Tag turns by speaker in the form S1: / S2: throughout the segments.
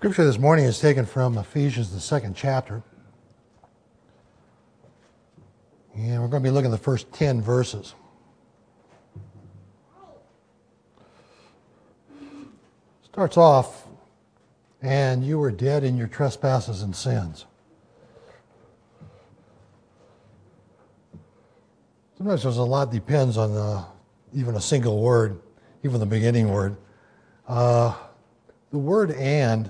S1: Scripture this morning is taken from Ephesians, the 2nd chapter. And we're going to be looking at the first 10 verses. Starts off, and you were dead in your trespasses and sins. Sometimes there's a lot depends on even a single word, even the beginning word. The word "and,"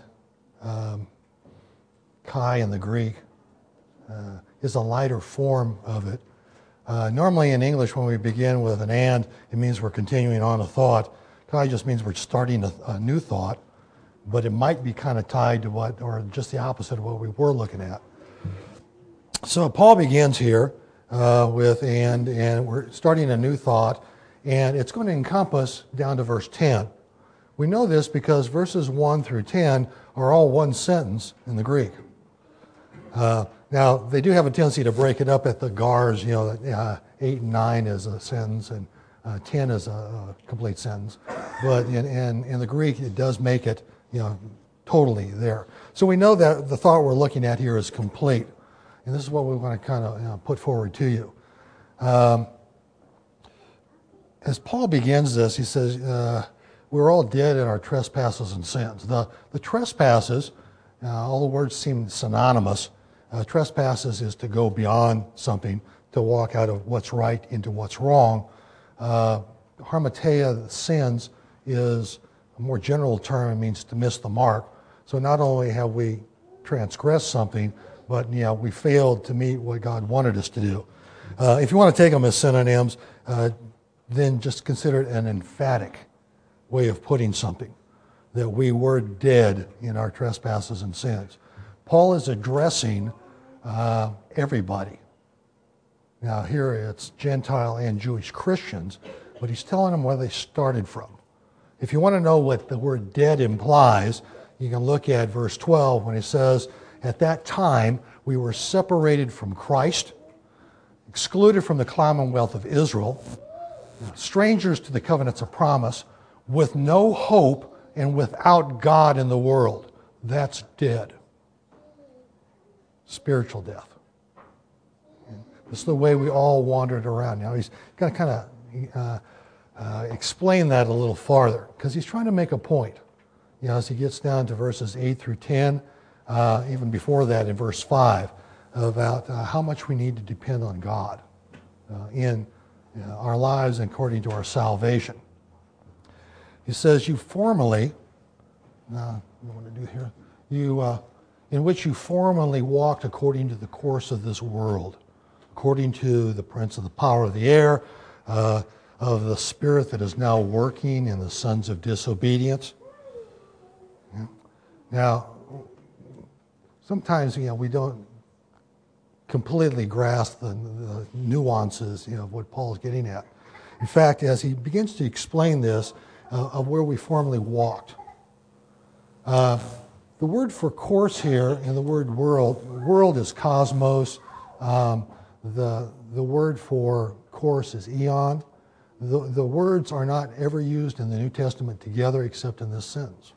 S1: kai in the Greek, is a lighter form of it. Normally in English, when we begin with an "and," it means we're continuing on a thought. Kai just means we're starting a new thought, but it might be kind of tied to what, or just the opposite of what we were looking at. So Paul begins here with and we're starting a new thought, and it's going to encompass down to verse 10. We know this because verses 1 through 10 are all one sentence in the Greek. Now, they do have a tendency to break it up at the gars, 8 and 9 is a sentence, and 10 is a complete sentence. But in the Greek, it does make it, totally there. So we know that the thought we're looking at here is complete. And this is what we want to kind of put forward to you. As Paul begins this, he says, we're all dead in our trespasses and sins. The trespasses, all the words seem synonymous. Trespasses is to go beyond something, to walk out of what's right into what's wrong. Harmateia, sins, is a more general term. It means to miss the mark. So not only have we transgressed something, but we failed to meet what God wanted us to do. If you want to take them as synonyms, then just consider it an emphatic way of putting something, that we were dead in our trespasses and sins. Paul is addressing everybody. Now here it's Gentile and Jewish Christians, but he's telling them where they started from. If you want to know what the word dead implies, you can look at verse 12 when he says, at that time we were separated from Christ, excluded from the commonwealth of Israel, strangers to the covenants of promise, with no hope and without God in the world. That's dead. Spiritual death. This is the way we all wandered around. Now he's going to kind of explain that a little farther, because he's trying to make a point. As he gets down to verses 8 through 10, even before that in verse 5, about how much we need to depend on God in our lives and according to our salvation. He says, you formerly, what do I want to do here? In which you formerly walked according to the course of this world, according to the prince of the power of the air, of the spirit that is now working in the sons of disobedience. Yeah. Now, sometimes we don't completely grasp the nuances of what Paul is getting at. In fact, as he begins to explain this, of where we formerly walked. The word for course here and the word world is cosmos. The word for course is eon. The words are not ever used in the New Testament together except in this sentence.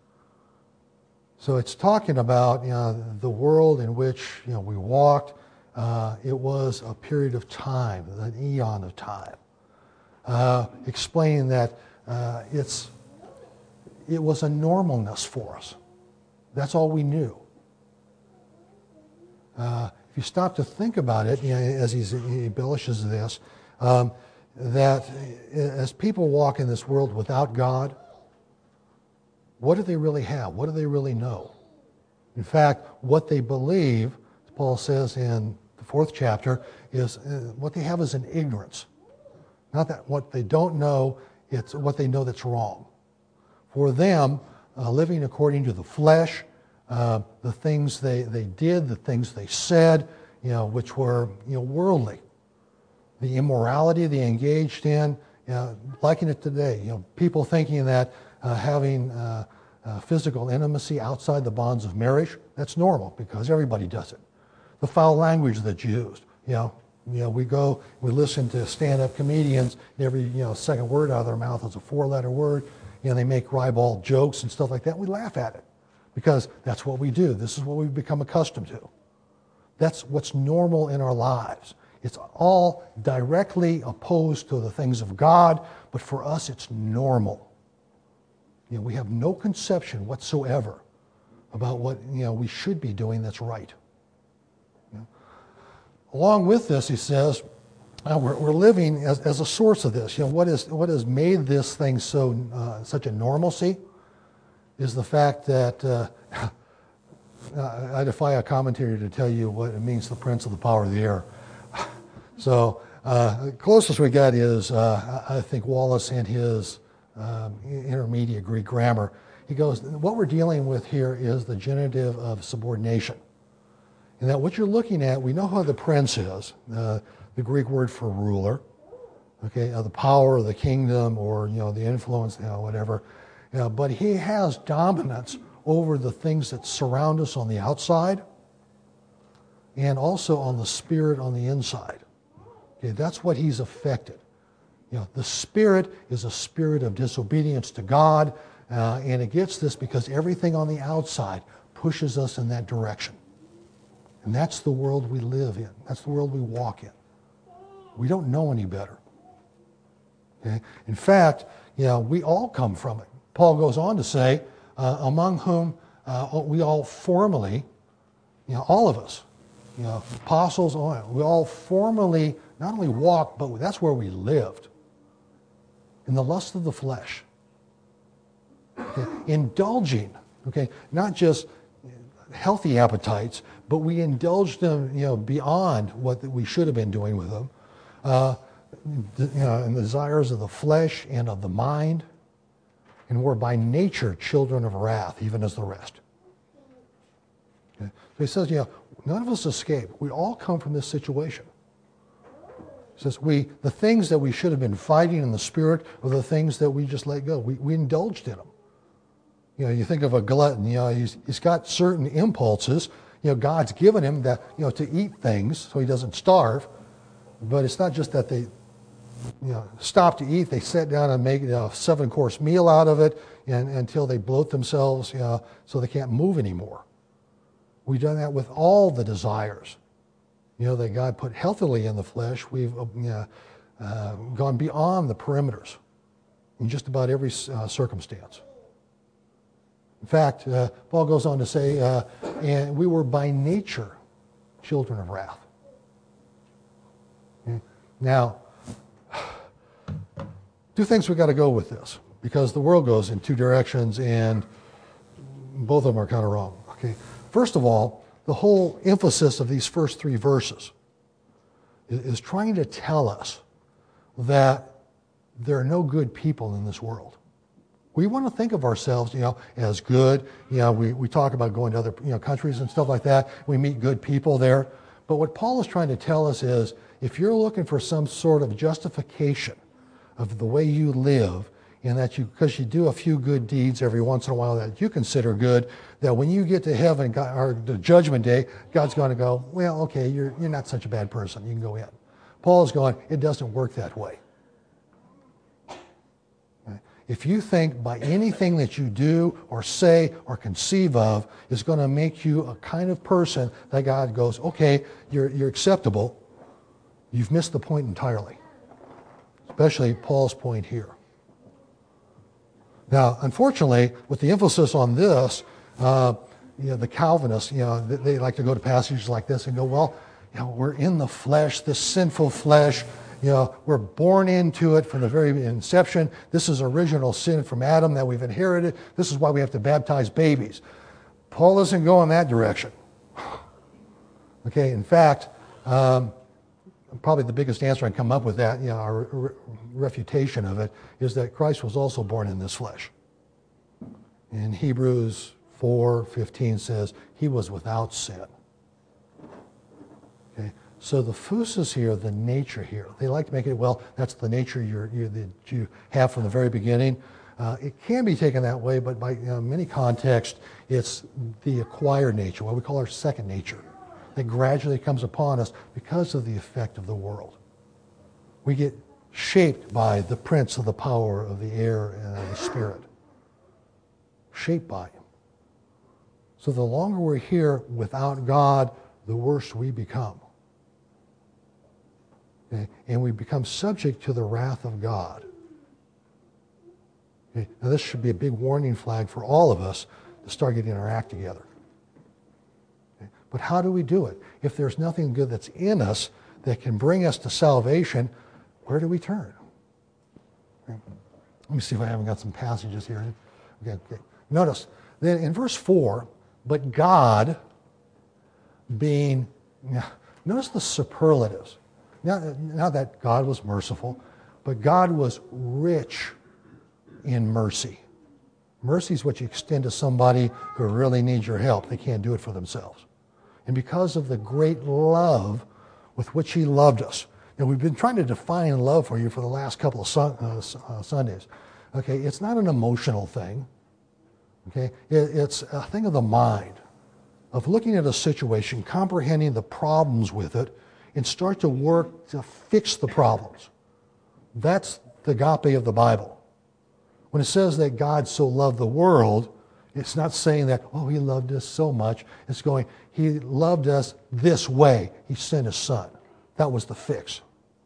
S1: So it's talking about the world in which we walked. It was a period of time, an eon of time. Explaining that it was a normalness for us. That's all we knew. If you stop to think about it, as he embellishes this, that as people walk in this world without God, what do they really have? What do they really know? In fact, what they believe, as Paul says in the 4th chapter, is what they have is an ignorance. Not that what they don't know, it's what they know that's wrong. For them, living according to the flesh, the things they did, the things they said, which were worldly, the immorality they engaged in, liking it today. People thinking that having physical intimacy outside the bonds of marriage, that's normal because everybody does it. The foul language that's used, we listen to stand-up comedians. Every second word out of their mouth is a 4-letter word. They make ribald jokes and stuff like that. We laugh at it. because that's what we do. This is what we've become accustomed to. That's what's normal in our lives. It's all directly opposed to the things of God, but for us it's normal. We have no conception whatsoever about what we should be doing that's right. Along with this, he says, we're living as a source of this. What has made this thing so such a normalcy is the fact that I defy a commentator to tell you what it means, the prince of the power of the air. So the closest we got is, I think, Wallace and his intermediate Greek grammar. He goes, what we're dealing with here is the genitive of subordination. And that what you're looking at, we know how the prince is, the Greek word for ruler, okay, the power of the kingdom or, the influence, whatever. But he has dominance over the things that surround us on the outside and also on the spirit on the inside. Okay, that's what he's affected. The spirit is a spirit of disobedience to God, and it gets this because everything on the outside pushes us in that direction. And that's the world we live in. That's the world we walk in. We don't know any better. Okay? In fact, we all come from it. Paul goes on to say, among whom we all formerly, all of us, apostles, we all formerly not only walked, but that's where we lived. In the lust of the flesh. Okay? Indulging, not just healthy appetites, but we indulged them, beyond what we should have been doing with them. And the desires of the flesh and of the mind. And we're by nature children of wrath, even as the rest. Okay? So he says, none of us escape. We all come from this situation. He says, the things that we should have been fighting in the spirit are the things that we just let go. We indulged in them. You think of a glutton, he's got certain impulses. God's given him that, to eat things so he doesn't starve. But it's not just that they, stop to eat. They sit down and make a 7-course meal out of it until they bloat themselves, so they can't move anymore. We've done that with all the desires, that God put healthily in the flesh. We've gone beyond the perimeters in just about every circumstance. In fact, Paul goes on to say, and we were by nature children of wrath. Okay? Now, two things we got to go with this, because the world goes in two directions, and both of them are kind of wrong. Okay. First of all, the whole emphasis of these first 3 verses is trying to tell us that there are no good people in this world. We want to think of ourselves, as good. We talk about going to other, countries and stuff like that. We meet good people there. But what Paul is trying to tell us is, if you're looking for some sort of justification of the way you live, and that because you do a few good deeds every once in a while that you consider good, that when you get to heaven or the judgment day, God's going to go, well, okay, you're not such a bad person. You can go in. Paul is going, it doesn't work that way. If you think by anything that you do or say or conceive of is going to make you a kind of person that God goes, okay, you're acceptable, you've missed the point entirely. Especially Paul's point here. Now, unfortunately, with the emphasis on this, the Calvinists, they like to go to passages like this and go, well, we're in the flesh, this sinful flesh. We're born into it from the very inception. This is original sin from Adam that we've inherited. This is why we have to baptize babies. Paul doesn't go in that direction. Okay, in fact, probably the biggest answer I can come up with that, our refutation of it, is that Christ was also born in this flesh. In Hebrews 4:15 says, he was without sin. Okay. So the phusis here, the nature here, they like to make it, well, that's the nature that you have from the very beginning. It can be taken that way, but by many contexts, it's the acquired nature, what we call our second nature, that gradually comes upon us because of the effect of the world. We get shaped by the prince of the power of the air and the spirit. Shaped by him. So the longer we're here without God, the worse we become. Okay? And we become subject to the wrath of God. Okay? Now this should be a big warning flag for all of us to start getting our act together. Okay? But how do we do it? If there's nothing good that's in us that can bring us to salvation, where do we turn? Okay? Let me see if I haven't got some passages here. Okay. Notice, then in verse 4, but God being, notice the superlatives. Not that God was merciful, but God was rich in mercy. Mercy is what you extend to somebody who really needs your help. They can't do it for themselves. And because of the great love with which he loved us. Now, we've been trying to define love for you for the last couple of Sundays. Okay, it's not an emotional thing. Okay, it's a thing of the mind, of looking at a situation, comprehending the problems with it, and start to work to fix the problems. That's the agape of the Bible. When it says that God so loved the world, it's not saying that, oh, he loved us so much. It's going, he loved us this way. He sent his son. That was the fix.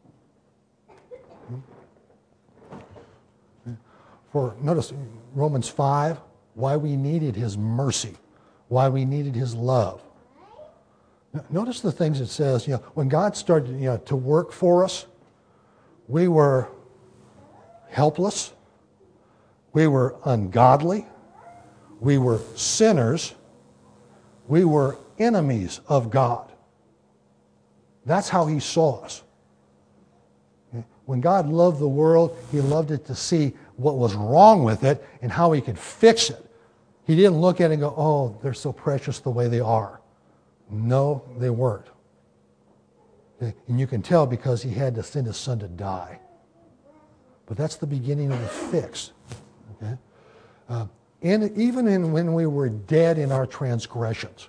S1: For, notice Romans 5, why we needed his mercy, why we needed his love. Notice the things it says, when God started to work for us, we were helpless, we were ungodly, we were sinners, we were enemies of God. That's how he saw us. When God loved the world, he loved it to see what was wrong with it and how he could fix it. He didn't look at it and go, oh, they're so precious the way they are. No, they weren't. Okay? And you can tell because he had to send his son to die. But that's the beginning of the fix. Okay? And even when we were dead in our transgressions,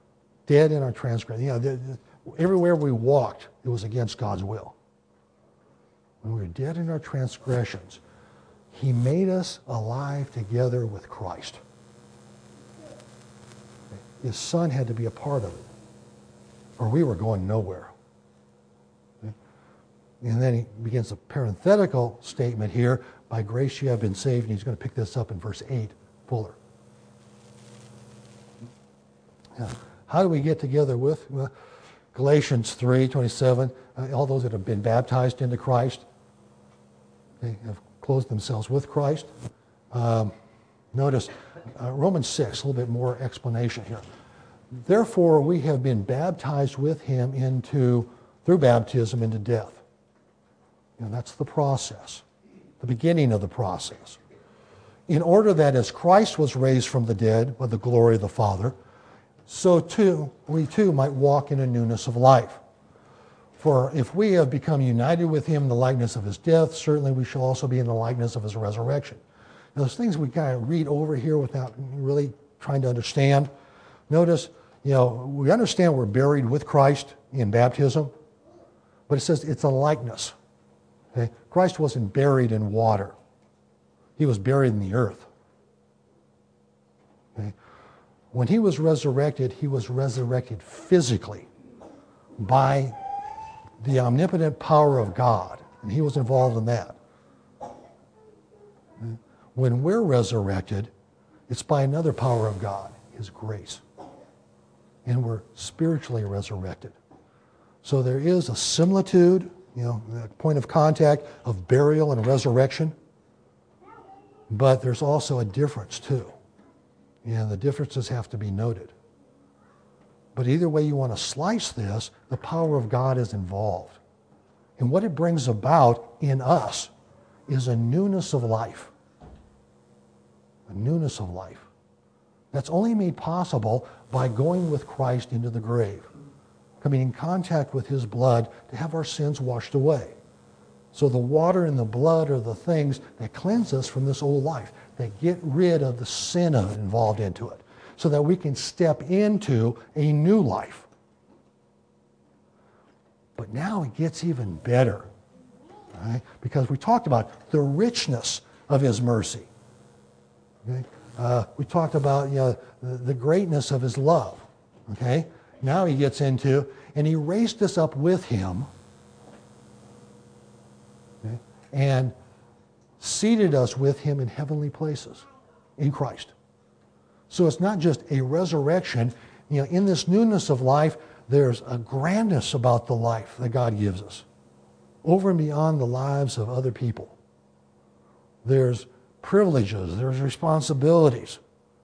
S1: everywhere we walked, it was against God's will. When we were dead in our transgressions, he made us alive together with Christ. His son had to be a part of it, or we were going nowhere. Okay? And then he begins a parenthetical statement here, by grace you have been saved, and he's going to pick this up in verse 8, fuller. Now, how do we get together with? Well, Galatians 3:27, all those that have been baptized into Christ, they have clothed themselves with Christ. Notice Romans 6, a little bit more explanation here. Therefore, we have been baptized with him through baptism into death. That's the process, the beginning of the process. In order that as Christ was raised from the dead by the glory of the Father, so too we too might walk in a newness of life. For if we have become united with him in the likeness of his death, certainly we shall also be in the likeness of his resurrection. Now, those things we kind of read over here without really trying to understand. Notice, we understand we're buried with Christ in baptism, but it says it's a likeness. Okay? Christ wasn't buried in water. He was buried in the earth. Okay? When he was resurrected physically by the omnipotent power of God, and he was involved in that. When we're resurrected, it's by another power of God, his grace. And we're spiritually resurrected. So there is a similitude, the point of contact of burial and resurrection, but there's also a difference too. And the differences have to be noted. But either way you want to slice this, the power of God is involved. And what it brings about in us is a newness of life. A newness of life. That's only made possible by going with Christ into the grave, coming in contact with his blood to have our sins washed away. So the water and the blood are the things that cleanse us from this old life, that get rid of the sin involved into it, so that we can step into a new life. But now it gets even better, right? Because we talked about the richness of his mercy. Okay? We talked about the greatness of his love. Okay? Now he gets into, and he raised us up with him, okay, and seated us with him in heavenly places in Christ. So it's not just a resurrection. In this newness of life, there's a grandness about the life that God gives us, over and beyond the lives of other people. There's privileges, there's responsibilities.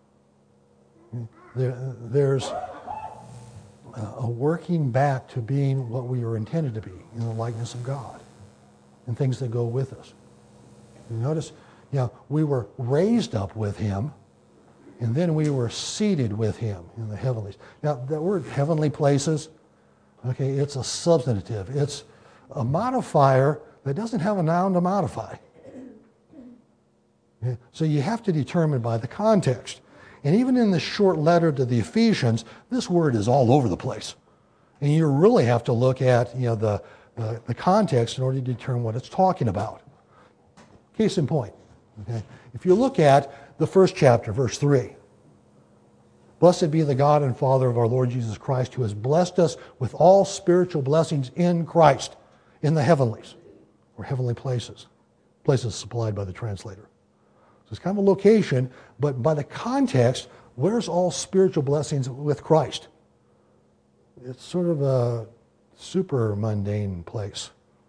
S1: There's a working back to being what we were intended to be, in the likeness of God, and things that go with us. You notice, we were raised up with him, and then we were seated with him in the heavenlies. Now, that word heavenly places, okay, it's a substantive. It's a modifier that doesn't have a noun to modify. Okay? So you have to determine by the context. And even in this short letter to the Ephesians, this word is all over the place. And you really have to look at the context in order to determine what it's talking about. Case in point, okay? If you look at the first chapter, verse 3, blessed be the God and Father of our Lord Jesus Christ, who has blessed us with all spiritual blessings in Christ, in the heavenlies, or heavenly places, places supplied by the translator. So it's kind of a location, but by the context, where's all spiritual blessings with Christ? It's sort of a super mundane place.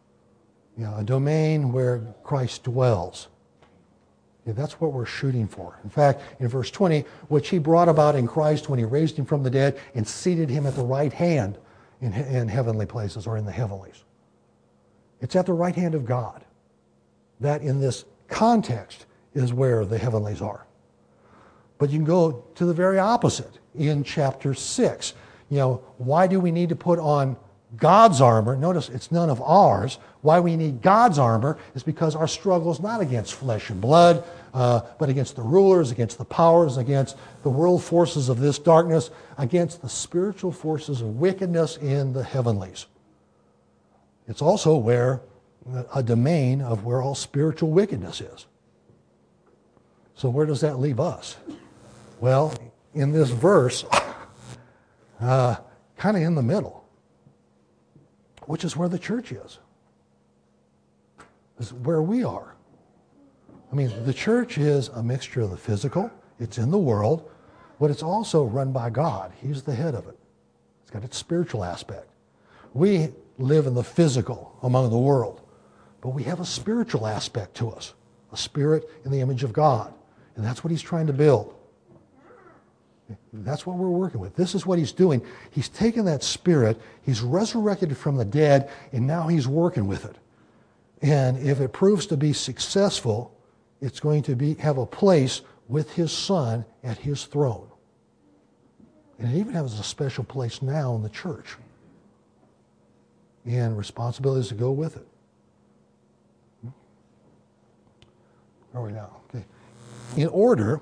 S1: A domain where Christ dwells. That's what we're shooting for. In fact, in verse 20, which he brought about in Christ when he raised him from the dead and seated him at the right hand in heavenly places, or in the heavenlies. It's at the right hand of God. That in this context is where the heavenlies are. But you can go to the very opposite in chapter 6. Why do we need to put on God's armor? Notice it's none of ours. Why we need God's armor is because our struggle is not against flesh and blood, but against the rulers, against the powers, against the world forces of this darkness, against the spiritual forces of wickedness in the heavenlies. It's also where a domain of where all spiritual wickedness is. So where does that leave us? Well, in this verse, kind of in the middle, which is where the church is. Is where we are. The church is a mixture of the physical, it's in the world, but it's also run by God. He's the head of it. It's got its spiritual aspect. We live in the physical among the world, but we have a spiritual aspect to us, a spirit in the image of God, and that's what he's trying to build. That's what we're working with. This is what he's doing. He's taken that spirit, he's resurrected it from the dead, and now he's working with it. And if it proves to be successful, it's going to have a place with his Son at his throne. And it even has a special place now in the church. And responsibilities to go with it. Where are we now? Okay. In order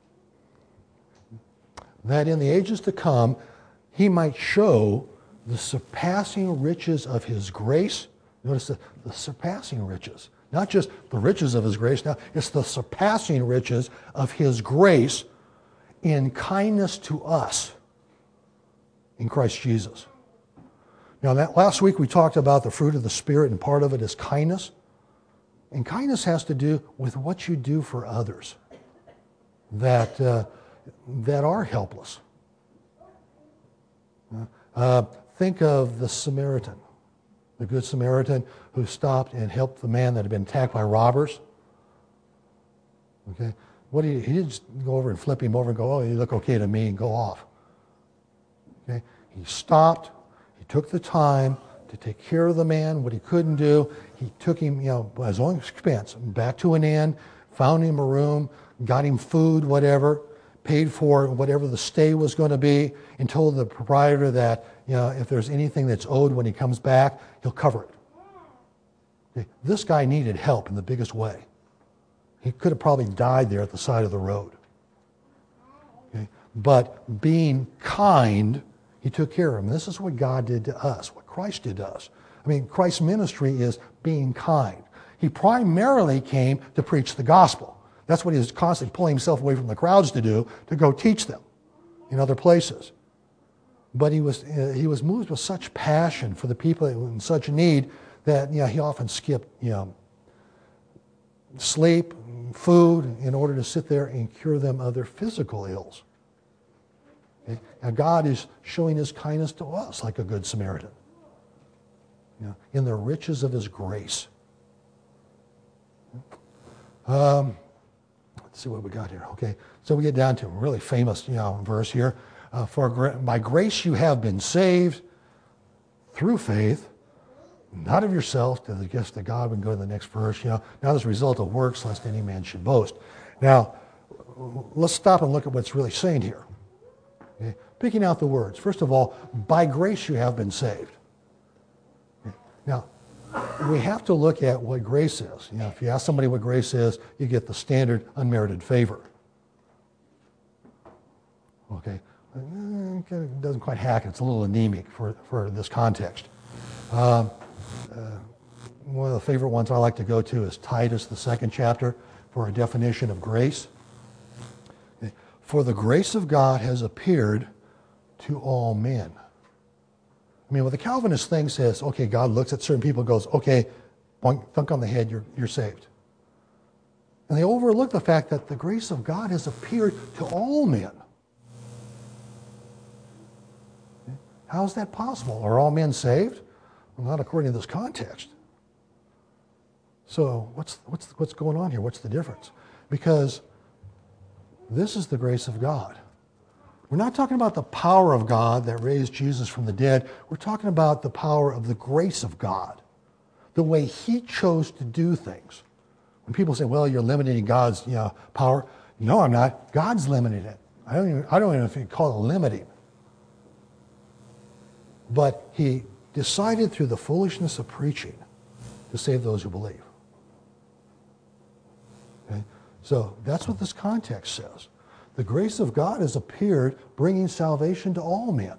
S1: that in the ages to come, he might show the surpassing riches of his grace. Notice the surpassing riches. Not just the riches of his grace, now it's the surpassing riches of his grace in kindness to us in Christ Jesus. Now, last week we talked about the fruit of the Spirit, and part of it is kindness. And kindness has to do with what you do for others that are helpless. Think of the Samaritan, the Good Samaritan who stopped and helped the man that had been attacked by robbers. Okay, he didn't just go over and flip him over and go, "Oh, you look okay to me," and go off. Okay, he stopped. He took the time to take care of the man. What he couldn't do, he took him, at his own expense, back to an inn, found him a room, got him food, whatever, paid for whatever the stay was going to be, and told the proprietor that, if there's anything that's owed when he comes back, he'll cover it. Okay. This guy needed help in the biggest way. He could have probably died there at the side of the road. Okay. But being kind, he took care of him. This is what God did to us, what Christ did to us. Christ's ministry is being kind. He primarily came to preach the gospel. That's what he was constantly pulling himself away from the crowds to do, to go teach them in other places. But he was moved with such passion for the people in such need that he often skipped sleep, food, in order to sit there and cure them of their physical ills. Okay? Now God is showing his kindness to us like a good Samaritan, in the riches of his grace. Let's see what we got here. Okay, so we get down to a really famous verse here. By grace you have been saved through faith, not of yourself, to the gift of God. We can go to the next verse. Not as a result of works, lest any man should boast. Now, let's stop and look at what's really saying here. Okay? Picking out the words. First of all, by grace you have been saved. Okay? Now, we have to look at what grace is. If you ask somebody what grace is, you get the standard unmerited favor. Okay, it doesn't quite hack it. It's a little anemic for this context. One of the favorite ones I like to go to is Titus, the 2nd chapter, for a definition of grace. Okay. For the grace of God has appeared to all men. I mean, what the Calvinist thing says, okay, God looks at certain people and goes, okay, thunk on the head, you're saved. And they overlook the fact that the grace of God has appeared to all men. Okay. How is that possible? Are all men saved? Well, not according to this context. So what's going on here? What's the difference? Because this is the grace of God. We're not talking about the power of God that raised Jesus from the dead. We're talking about the power of the grace of God, the way he chose to do things. When people say, well, you're limiting God's power. No, I'm not. God's limiting it. I don't even know if you call it limiting. But he decided through the foolishness of preaching to save those who believe. Okay? So that's what this context says. The grace of God has appeared, bringing salvation to all men.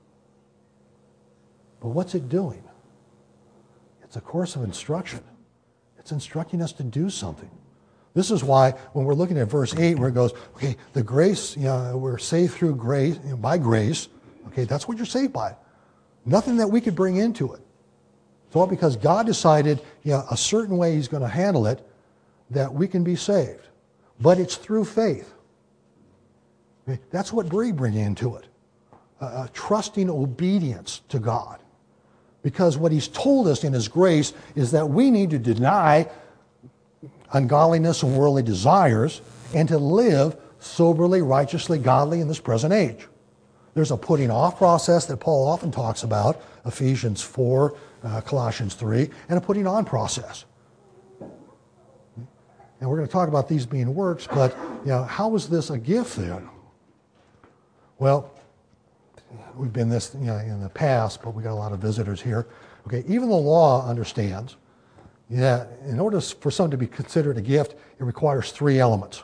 S1: But what's it doing? It's a course of instruction. It's instructing us to do something. This is why when we're looking at verse 8 where it goes, okay, the grace, we're saved through grace, by grace. Okay, that's what you're saved by. Nothing that we could bring into it. It's all because God decided, a certain way he's going to handle it, that we can be saved. But it's through faith. Okay? That's what we bring into it. Trusting obedience to God. Because what he's told us in his grace is that we need to deny ungodliness and worldly desires and to live soberly, righteously, godly in this present age. There's a putting off process that Paul often talks about, Ephesians 4, Colossians 3, and a putting on process. And we're going to talk about these being works, but how is this a gift then? Well, we've been this in the past, but we got a lot of visitors here. Okay, even the law understands that in order for something to be considered a gift, it requires 3 elements.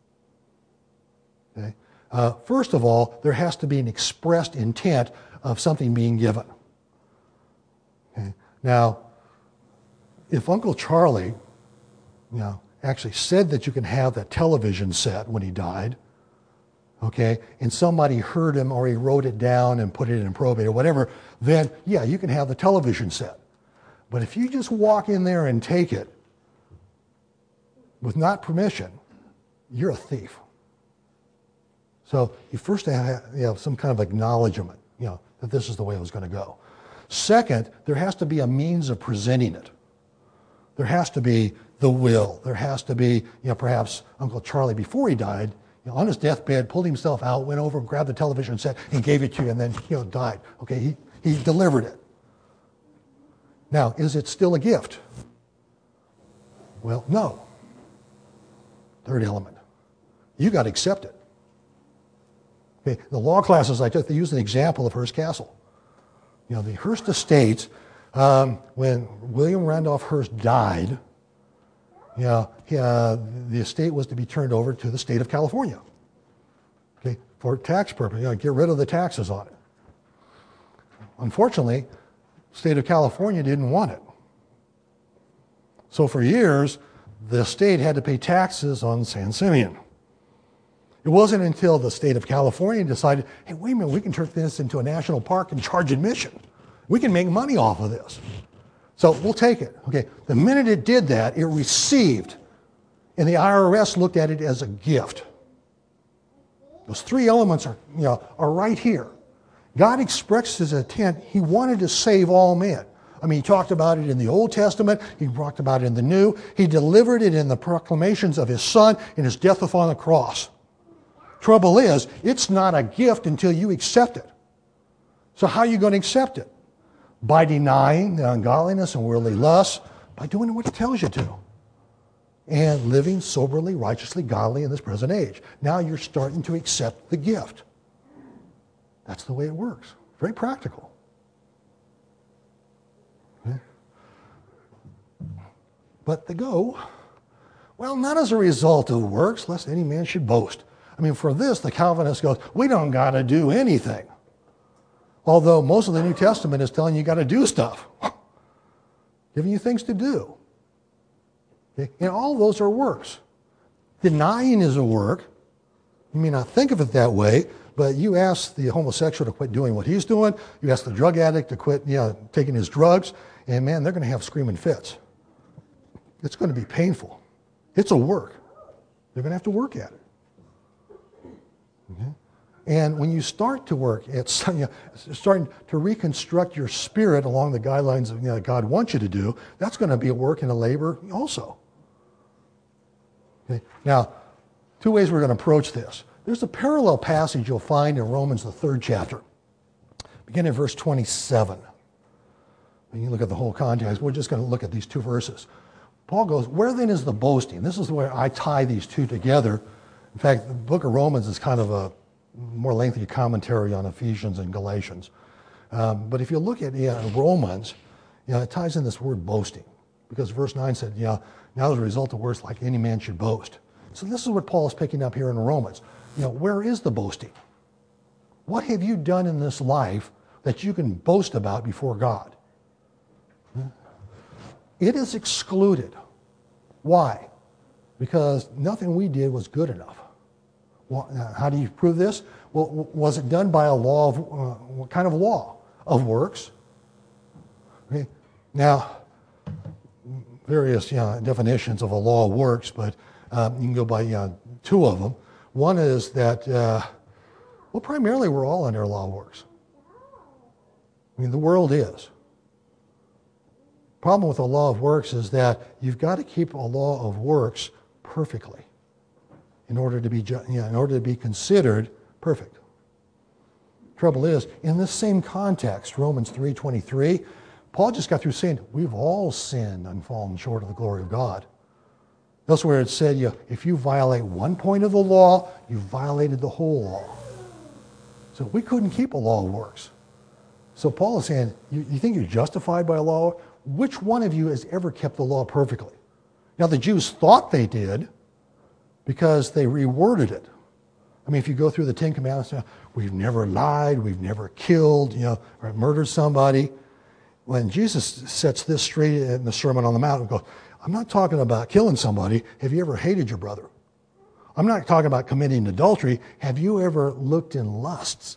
S1: Okay? First of all, there has to be an expressed intent of something being given. Okay? Now, if Uncle Charlie, actually said that you can have that television set when he died, okay, and somebody heard him or he wrote it down and put it in probate or whatever, then, yeah, you can have the television set. But if you just walk in there and take it with not permission, you're a thief. So you first have some kind of acknowledgement, that this is the way it was going to go. Second, there has to be a means of presenting it. There has to be the will. There has to be, perhaps Uncle Charlie, before he died, on his deathbed, pulled himself out, went over, grabbed the television set, and gave it to you, and then, died. Okay, he delivered it. Now, is it still a gift? Well, no. Third element. You got to accept it. Okay, the law classes I took, they used an example of Hearst Castle. The Hearst estates, when William Randolph Hearst died, the estate was to be turned over to the state of California, okay, for tax purposes, get rid of the taxes on it. Unfortunately, the state of California didn't want it. So for years, the state had to pay taxes on San Simeon. It wasn't until the state of California decided, hey, wait a minute, we can turn this into a national park and charge admission. We can make money off of this. So we'll take it. Okay, the minute it did that, it received, and the IRS looked at it as a gift. Those three elements are right here. God expressed his intent. He wanted to save all men. I mean, he talked about it in the Old Testament. He talked about it in the New. He delivered it in the proclamations of his Son and his death upon the cross. Trouble is, it's not a gift until you accept it. So how are you going to accept it? By denying the ungodliness and worldly lust, by doing what it tells you to, and living soberly, righteously, godly in this present age. Now you're starting to accept the gift. That's the way it works. Very practical. Okay. But they go, well, not as a result of works, lest any man should boast. I mean, for this, the Calvinist goes, we don't got to do anything. Although most of the New Testament is telling you got to do stuff. Giving you things to do. Okay? And all those are works. Denying is a work. You may not think of it that way, but you ask the homosexual to quit doing what he's doing. You ask the drug addict to quit taking his drugs. And man, they're going to have screaming fits. It's going to be painful. It's a work. They're going to have to work at it. Okay? And when you start to work, it's starting to reconstruct your spirit along the guidelines of God wants you to do. That's going to be a work and a labor also. Okay? Now, two ways we're going to approach this. There's a parallel passage you'll find in Romans, the 3rd chapter. Begin in verse 27. When you look at the whole context, we're just going to look at these two verses. Paul goes, where then is the boasting? This is where I tie these two together. In fact, the book of Romans is kind of a more lengthy commentary on Ephesians and Galatians. But if you look at Romans, it ties in this word boasting. Because verse 9 said, now as a result of works like any man should boast. So this is what Paul is picking up here in Romans. Where is the boasting? What have you done in this life that you can boast about before God? It is excluded. Why? Because nothing we did was good enough. Well, how do you prove this? Well, was it done by a law of, what kind of law? Of works? Okay. Now, various definitions of a law of works, but you can go by two of them. One is that, primarily we're all under a law of works. I mean, the world is. Problem with the law of works is that you've got to keep a law of works perfectly in order to be considered perfect. Trouble is, in this same context, Romans 3:23, Paul just got through saying, we've all sinned and fallen short of the glory of God. Elsewhere it said, if you violate one point of the law, you violated the whole law. So we couldn't keep a law of works. So Paul is saying, you think you're justified by a law? Which one of you has ever kept the law perfectly? Now the Jews thought they did because they reworded it. I mean, if you go through the 10 Commandments, we've never lied, we've never killed, or murdered somebody. When Jesus sets this straight in the Sermon on the Mount and goes, I'm not talking about killing somebody. Have you ever hated your brother? I'm not talking about committing adultery. Have you ever looked in lusts?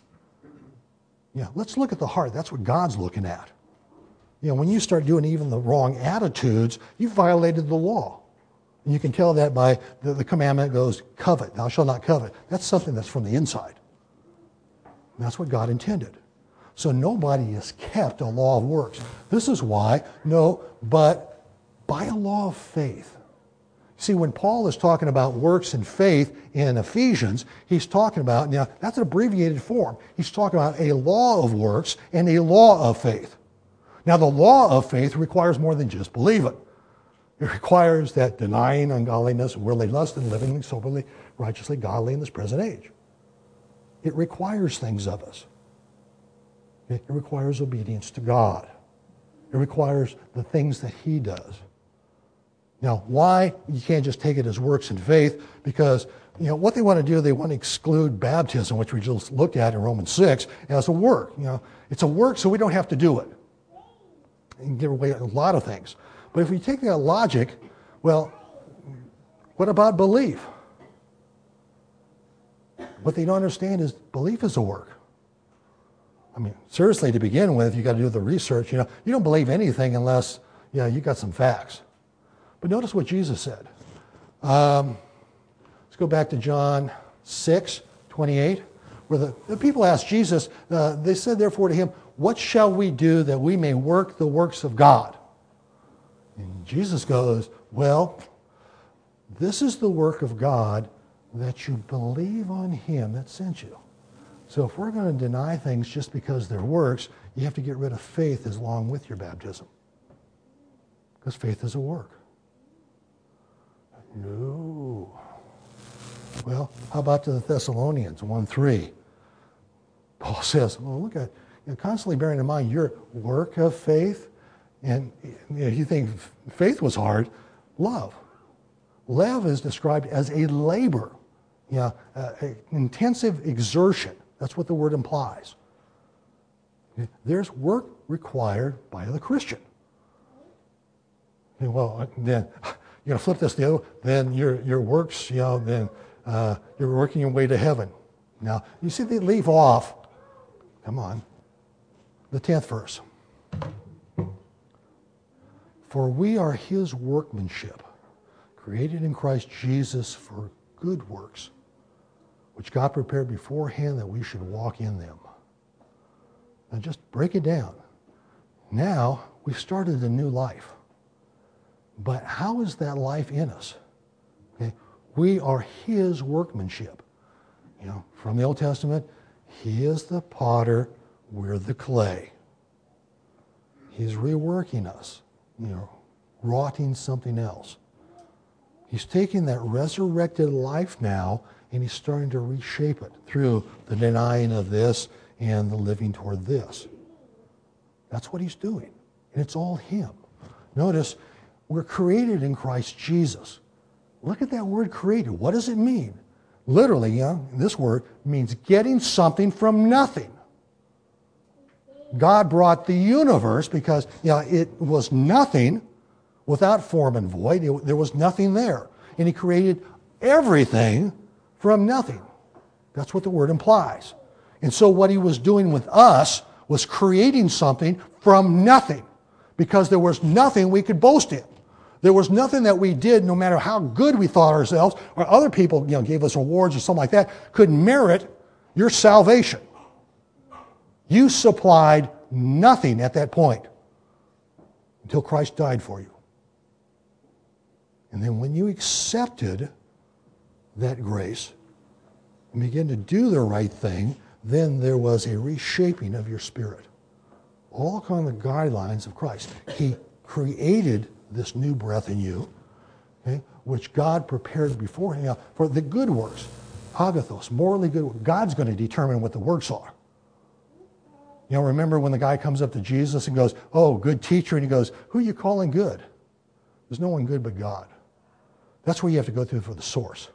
S1: Let's look at the heart. That's what God's looking at. When you start doing even the wrong attitudes, you violated the law. And you can tell that by the commandment goes, covet, thou shalt not covet. That's something that's from the inside. And that's what God intended. So nobody has kept a law of works. This is why, but by a law of faith. See, when Paul is talking about works and faith in Ephesians, he's talking about, that's an abbreviated form. He's talking about a law of works and a law of faith. Now, the law of faith requires more than just believe it. It requires that denying ungodliness, worldly lust, and living soberly, righteously, godly in this present age. It requires things of us. It requires obedience to God. It requires the things that He does. Now, why? You can't just take it as works and faith, because what they want to do, they want to exclude baptism, which we just looked at in Romans 6, as a work. It's a work so we don't have to do it. You can give away a lot of things. But if we take that logic, What about belief? What they don't understand is belief is a work. I mean, seriously, to begin with, you got to do the research. You don't believe anything unless, you got some facts. But notice what Jesus said. Let's go back to John 6:28, where the people asked Jesus, they said therefore to him, what shall we do that we may work the works of God? And Jesus goes, well, this is the work of God, that you believe on him that sent you. So if we're going to deny things just because they're works, you have to get rid of faith along with your baptism. Because faith is a work. No. Well, how about to the Thessalonians 1:3? Paul says, well, look at, constantly bearing in mind your work of faith. And you think faith was hard. Love. Love is described as a labor, intensive exertion. That's what the word implies. There's work required by the Christian. Well, then you're going to flip this the other. Then your works, then you're working your way to heaven. Now you see they leave off. Come on, the 10th verse. For we are his workmanship, created in Christ Jesus for good works, which God prepared beforehand that we should walk in them. Now just break it down. Now we've started a new life. But how is that life in us? Okay? We are his workmanship. From the Old Testament, he is the potter, we're the clay. He's reworking us, wroughting something else. He's taking that resurrected life now and he's starting to reshape it through the denying of this and the living toward this. That's what he's doing. And it's all him. Notice, we're created in Christ Jesus. Look at that word created. What does it mean? Literally, this word means getting something from nothing. God brought the universe because it was nothing without form and void. There was nothing there. And he created everything from nothing. That's what the word implies. And so what he was doing with us was creating something from nothing, because there was nothing we could boast in. There was nothing that we did, no matter how good we thought ourselves, or other people gave us awards or something like that, could merit your salvation. You supplied nothing at that point until Christ died for you. And then when you accepted that grace and began to do the right thing, then there was a reshaping of your spirit. All on the guidelines of Christ. He created this new breath in you, okay, which God prepared beforehand for the good works. Agathos, morally good. God's going to determine what the works are. Remember when the guy comes up to Jesus and goes, oh, good teacher, and he goes, who are you calling good? There's no one good but God. That's where you have to go through for the source.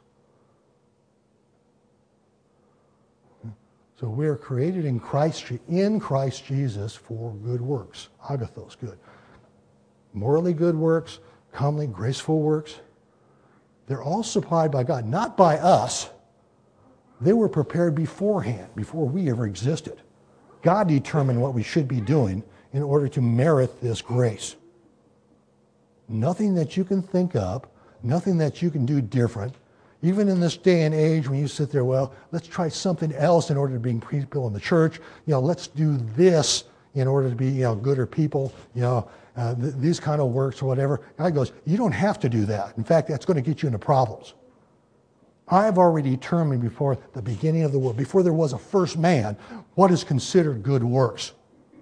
S1: So we're created in Christ Jesus for good works. Agathos, good. Morally good works, comely, graceful works. They're all supplied by God, not by us. They were prepared beforehand, before we ever existed. God determined what we should be doing in order to merit this grace. Nothing that you can think of, nothing that you can do different. Even in this day and age when you sit there, well, let's try something else in order to bring people in the church. Let's do this in order to be, gooder people, these kind of works or whatever. God goes, you don't have to do that. In fact, that's going to get you into problems. I have already determined before the beginning of the world, before there was a first man, what is considered good works.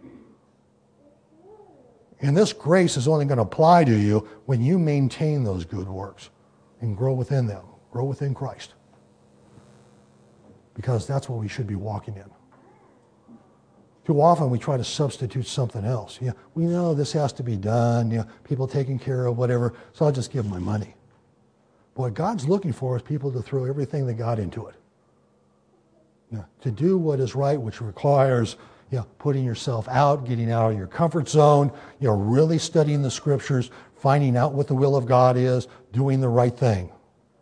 S1: And this grace is only going to apply to you when you maintain those good works and grow within them, grow within Christ. Because that's what we should be walking in. Too often we try to substitute something else. We know this has to be done, people taking care of whatever, so I'll just give my money. What God's looking for is people to throw everything they got into it. To do what is right, which requires putting yourself out, getting out of your comfort zone, really studying the scriptures, finding out what the will of God is, doing the right thing.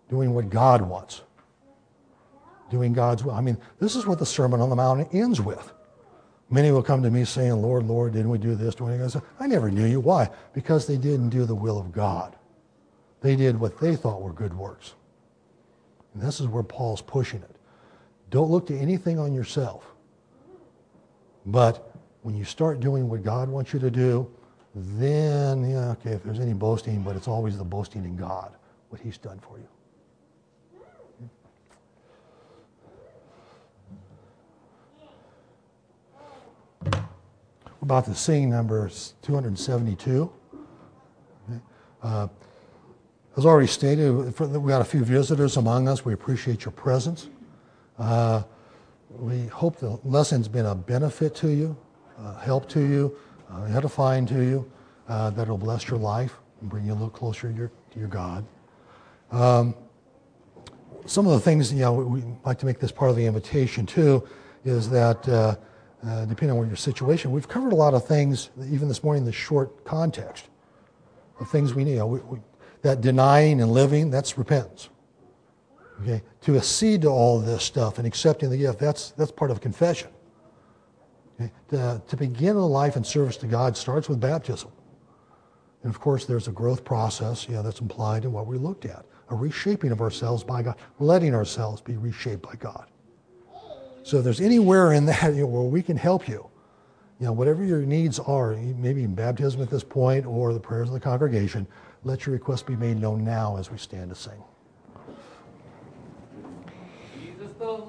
S1: doing what God wants. Doing God's will. I mean, this is what the Sermon on the Mount ends with. Many will come to me saying, Lord, Lord, didn't we do this? I say, I never knew you. Why? Because they didn't do the will of God. They did what they thought were good works. And this is where Paul's pushing it. Don't look to anything on yourself. But when you start doing what God wants you to do, then, yeah, okay, if there's any boasting, but it's always the boasting in God, what he's done for you. We're about to sing number 272. As already stated, we got a few visitors among us. We appreciate your presence. We hope the lesson's been a benefit to you, help to you, edifying to you, that it'll bless your life and bring you a little closer to your God. Some of the things, we like to make this part of the invitation too, is that depending on your situation, we've covered a lot of things, even this morning, in this short context of things we need. That denying and living, that's repentance. Okay, to accede to all this stuff and accepting the gift, that's part of confession. Okay? To begin a life in service to God starts with baptism. And of course, there's a growth process, that's implied in what we looked at. A reshaping of ourselves by God, letting ourselves be reshaped by God. So if there's anywhere in that where we can help you, whatever your needs are, maybe in baptism at this point or the prayers of the congregation, let your request be made known now as we stand to sing.